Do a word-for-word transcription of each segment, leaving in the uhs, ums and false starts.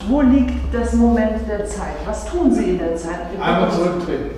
wo liegt das Moment der Zeit? Was tun Sie in der Zeit? Einmal zurücktreten.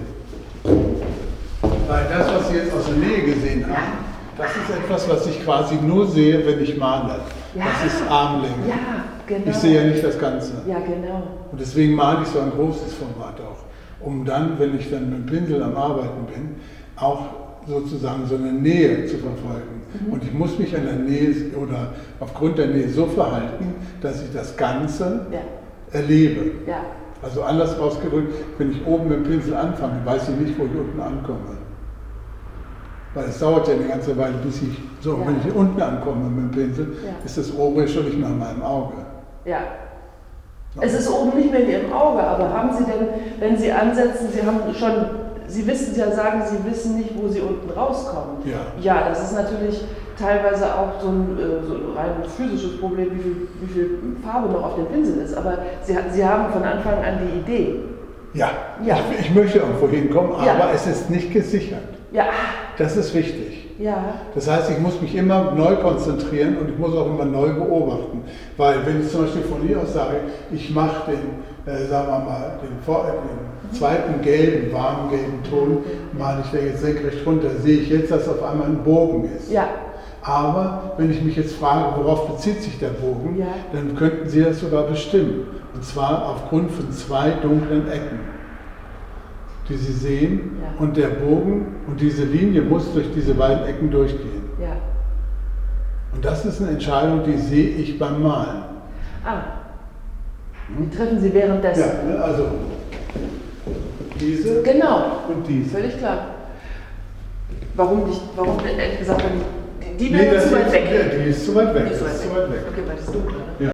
Weil das, was Sie jetzt aus der Nähe gesehen haben, das ist etwas, was ich quasi nur sehe, wenn ich male. Ja. Das ist Armlänge. Ja, genau. Ich sehe ja nicht das Ganze. Ja, genau. Und deswegen male ich so ein großes Format auch, um dann, wenn ich dann mit dem Pinsel am Arbeiten bin, auch sozusagen so eine Nähe zu verfolgen. Mhm. Und ich muss mich an der Nähe oder aufgrund der Nähe so verhalten, dass ich das Ganze ja. erlebe. Ja. Also anders ausgedrückt, wenn ich oben mit dem Pinsel anfange, weiß ich nicht, wo ich unten ankomme. Weil es dauert ja eine ganze Weile, bis ich, so, ja. wenn ich unten ankomme mit dem Pinsel, ja. ist das obere schon nicht mehr an meinem Auge. Ja. Es ist oben nicht mehr in Ihrem Auge, aber haben Sie denn, wenn Sie ansetzen, Sie haben schon, Sie wissen ja sagen, Sie wissen nicht, wo Sie unten rauskommen. Ja. Ja, das ist natürlich teilweise auch so ein, so ein rein physisches Problem, wie viel, wie viel Farbe noch auf dem Pinsel ist. Aber Sie, Sie haben von Anfang an die Idee. Ja, ja. Ich, ich möchte irgendwo hinkommen, aber ja. es ist nicht gesichert. Ja. Das ist wichtig. Ja. Das heißt, ich muss mich immer neu konzentrieren und ich muss auch immer neu beobachten. Weil wenn ich zum Beispiel von hier aus sage, ich mache den, äh, sagen wir mal, den, den zweiten gelben, warmen gelben Ton, male ich da jetzt senkrecht runter, sehe ich jetzt, dass auf einmal ein Bogen ist. Ja. Aber wenn ich mich jetzt frage, worauf bezieht sich der Bogen, ja. dann könnten Sie das sogar bestimmen. Und zwar aufgrund von zwei dunklen Ecken, die Sie sehen. Ja. Und der Bogen und diese Linie muss durch diese beiden Ecken durchgehen. Ja. Und das ist eine Entscheidung, die sehe ich beim Malen. Ah. Die treffen Sie währenddessen? Ja, also diese genau. und diese. Völlig klar. Warum nicht? Warum ehrlich gesagt, die, die nee, wäre das zu weit weg? Ja, die ist zu weit weg. Die ist zu weit, ist weg. Zu weit weg. Okay, weil das ist dunkel. Ne? Ja.